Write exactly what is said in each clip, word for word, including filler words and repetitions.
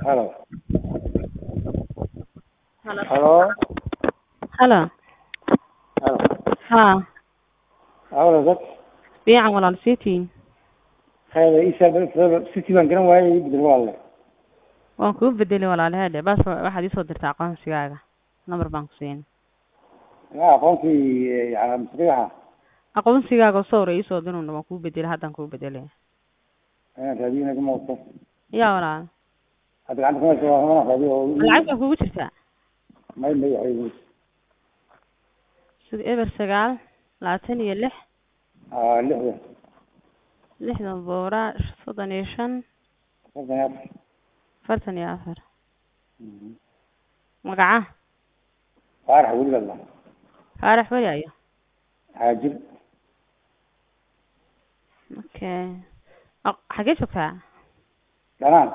Hello. Hello. Hello. Hello. Hello. ها Awal dad. fiican walaal siitiin Hada isa bal city baan garan waayay bedel walaal. waan kuu bedelay walaal hada bas waxaad ii soo dirtaa aqoonsigaaga number baan ku siin Ya aqoonsi yaani masriixa. aqoonsigaaga soo hore ii soo dinuuna waan kuu bedelay haddaan kuu bedelay Ana raadina kuma waqto. yaa walaal Hada gacanta kuma soo waxaan raadiyo. lacag baa kugu jirtaa May may ay. sida eber sagaal labaatan iyo lix Ah lixda. lixdan boora soddon iyo shan Soddon afartan iyo afar magaca Faarax wili Allah. faarax weli ayo Haajir. okay xagee joogtaa Danaan.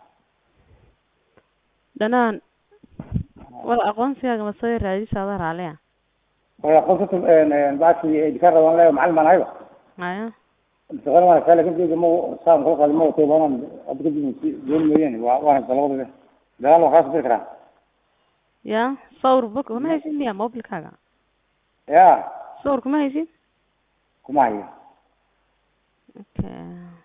danaan wala aqoonsigaaga ma soo raadisaa raaliya Way aqoonsi een baasi ay ka rabaan la macallin baan hayba. aya Intagal ma kala kadib ma saan kala qadmo oo toobaan abdi kadib doon mooyeen waa waa salawada dalaal waxa soo fikra ya sawir book ma haysid miya mobilkaaga ya sawir kuma haysid kuma hayo okay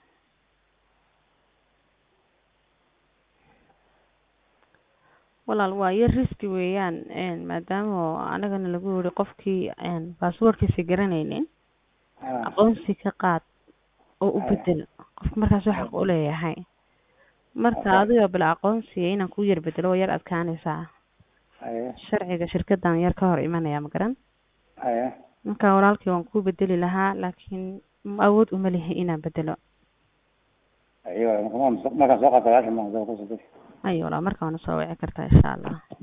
walaal waa yar riski weeyaan een maadaama anagana lagu yiri qofkii een passwordkiisa garanaynin aqoonsi ka qaad oo u bedel qofka markaas wax u leeyahay marka adiga bil aqoonsi inaan ku yar bedelo yar adkaanaysaa sharciga shirkadan yar ka hor imanaya ma garan aya marka walaalkii waan ku bedeli lahaa laakiin awood uma leeyahay inaan bedelo ayo marka ma soo qaataa ma soo qaataa ayo walaal marka waan soo wici kartaa insha Allah